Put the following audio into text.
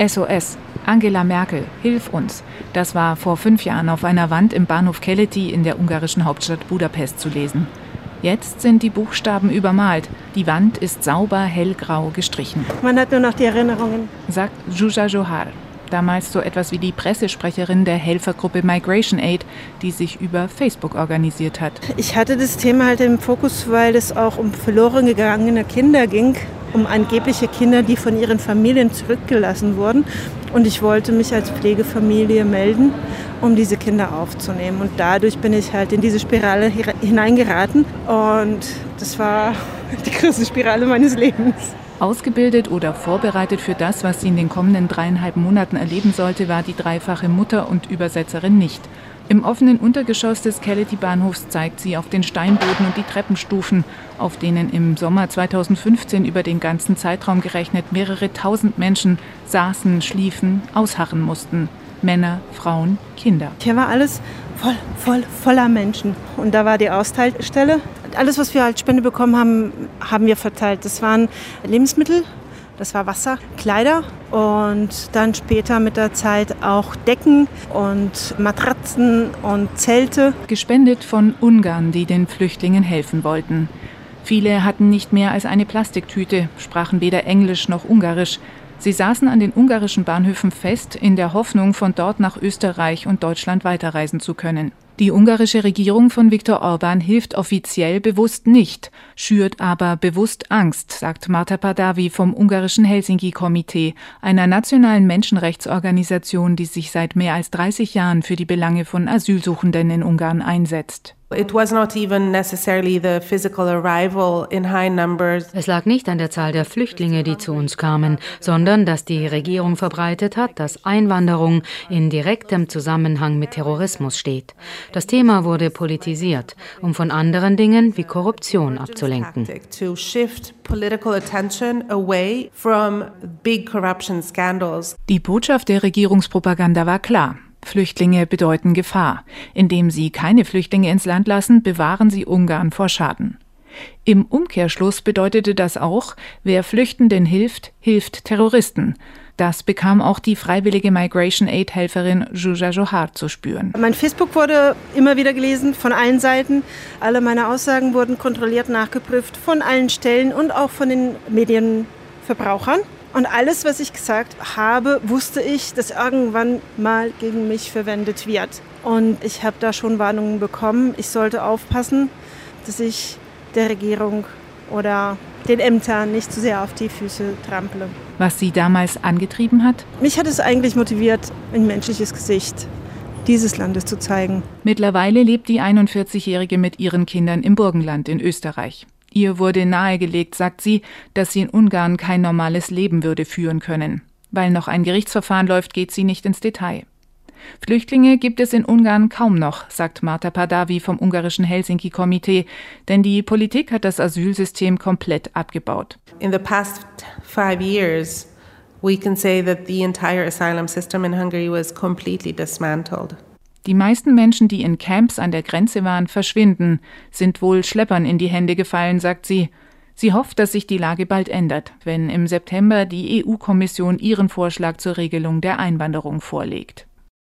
SOS. Angela Merkel, hilf uns. Das war vor 5 Jahren auf einer Wand im Bahnhof Keleti in der ungarischen Hauptstadt Budapest zu lesen. Jetzt sind die Buchstaben übermalt. Die Wand ist sauber hellgrau gestrichen. Man hat nur noch die Erinnerungen, sagt Zsuzsa Johar. Damals so etwas wie die Pressesprecherin der Helfergruppe Migration Aid, die sich über Facebook organisiert hat. Ich hatte das Thema halt im Fokus, weil es auch um verloren gegangene Kinder ging, um angebliche Kinder, die von ihren Familien zurückgelassen wurden. Und ich wollte mich als Pflegefamilie melden, um diese Kinder aufzunehmen. Und dadurch bin ich halt in diese Spirale hineingeraten. Und das war die größte Spirale meines Lebens. Ausgebildet oder vorbereitet für das, was sie in den kommenden 3,5 Monaten erleben sollte, war die dreifache Mutter und Übersetzerin nicht. Im offenen Untergeschoss des Keleti-Bahnhofs zeigt sie auf den Steinboden und die Treppenstufen, auf denen im Sommer 2015 über den ganzen Zeitraum gerechnet mehrere tausend Menschen saßen, schliefen, ausharren mussten. Männer, Frauen, Kinder. Hier war alles voller Menschen. Und da war die Austeilstelle. Alles, was wir als Spende bekommen haben, haben wir verteilt. Das waren Lebensmittel, das war Wasser, Kleider und dann später mit der Zeit auch Decken und Matratzen und Zelte. Gespendet von Ungarn, die den Flüchtlingen helfen wollten. Viele hatten nicht mehr als eine Plastiktüte, sprachen weder Englisch noch Ungarisch. Sie saßen an den ungarischen Bahnhöfen fest, in der Hoffnung, von dort nach Österreich und Deutschland weiterreisen zu können. Die ungarische Regierung von Viktor Orbán hilft offiziell bewusst nicht, schürt aber bewusst Angst, sagt Marta Pardavi vom ungarischen Helsinki-Komitee, einer nationalen Menschenrechtsorganisation, die sich seit mehr als 30 Jahren für die Belange von Asylsuchenden in Ungarn einsetzt. Es lag nicht an der Zahl der Flüchtlinge, die zu uns kamen, sondern dass die Regierung verbreitet hat, dass Einwanderung in direktem Zusammenhang mit Terrorismus steht. Das Thema wurde politisiert, um von anderen Dingen wie Korruption abzulenken. Die Botschaft der Regierungspropaganda war klar. Flüchtlinge bedeuten Gefahr. Indem sie keine Flüchtlinge ins Land lassen, bewahren sie Ungarn vor Schaden. Im Umkehrschluss bedeutete das auch, wer Flüchtenden hilft, hilft Terroristen. Das bekam auch die freiwillige Migration Aid-Helferin Zsuzsa Johar zu spüren. Mein Facebook wurde immer wieder gelesen von allen Seiten. Alle meine Aussagen wurden kontrolliert nachgeprüft von allen Stellen und auch von den Medienverbrauchern. Und alles, was ich gesagt habe, wusste ich, dass irgendwann mal gegen mich verwendet wird. Und ich habe da schon Warnungen bekommen. Ich sollte aufpassen, dass ich der Regierung oder den Ämtern nicht zu sehr auf die Füße trample. Was sie damals angetrieben hat? Mich hat es eigentlich motiviert, ein menschliches Gesicht dieses Landes zu zeigen. Mittlerweile lebt die 41-Jährige mit ihren Kindern im Burgenland in Österreich. Ihr wurde nahegelegt, sagt sie, dass sie in Ungarn kein normales Leben würde führen können. Weil noch ein Gerichtsverfahren läuft, geht sie nicht ins Detail. Flüchtlinge gibt es in Ungarn kaum noch, sagt Marta Pardavi vom ungarischen Helsinki-Komitee, denn die Politik hat das Asylsystem komplett abgebaut. In the past 5 years, we can say that the entire asylum system in Hungary was completely dismantled. Die meisten Menschen, die in Camps an der Grenze waren, verschwinden, sind wohl Schleppern in die Hände gefallen, sagt sie. Sie hofft, dass sich die Lage bald ändert, wenn im September die EU-Kommission ihren Vorschlag zur Regelung der Einwanderung vorlegt.